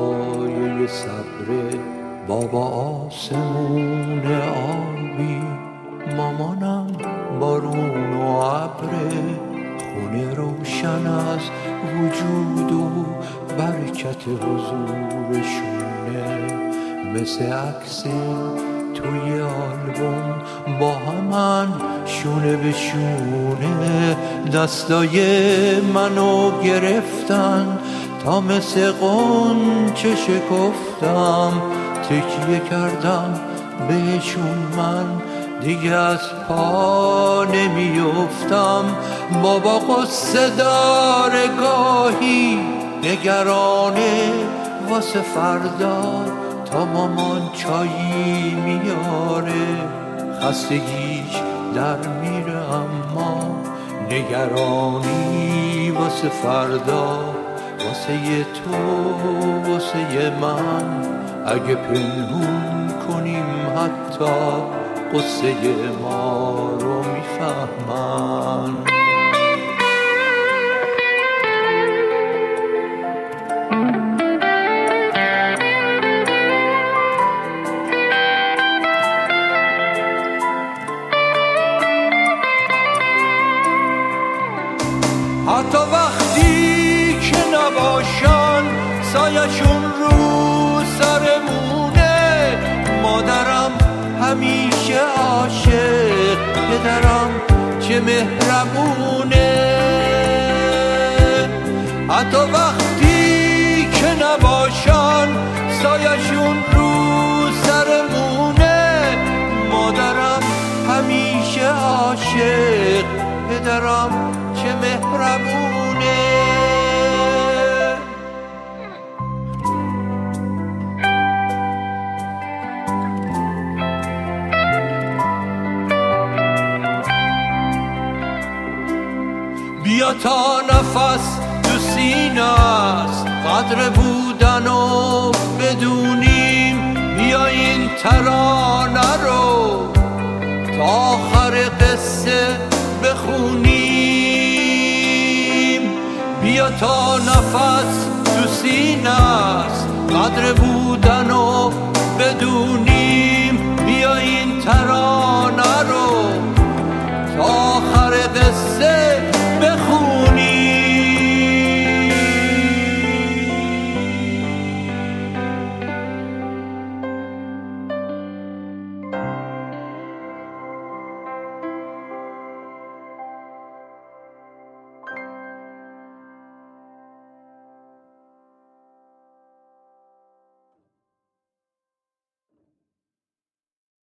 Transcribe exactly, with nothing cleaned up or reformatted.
پایه صبر بابا آسمون آبی، مامانم بارون و ابر، خونه روشن از وجود و برکت حضورشونه، مثل عکس توی آلبوم با همن شونه به شونه، دستای منو گرفتن تا مثل قنچه شکفتم، تکیه کردم بهشون من دیگه از پا نمیافتم. بابا قصه داره گاهی نگرانه واسه فردا، تا مامان چایی میاره خستگیش در میره، اما نگرانی واسه فردا، واسه تو واسه من. اگه پنهون کنیم حتی قصه ما رو میفهمن. حتی وقتی که نباشن سایشون رو سرمونه، مادرم همیشه عاشق، پدرم چه مهربونه. حتی وقتی که نباشن سایشون رو سرمونه، مادرم همیشه عاشق، پدرم چه مهربونه. بیا تا نفس تو سینه است قدر بودن و بدونیم، بیا این ترانه رو تا آخر قصه بخونیم. بیا تا نفس تو سینه است قدر بودن و بدونیم، بیا این ترانه رو تا آخر قصه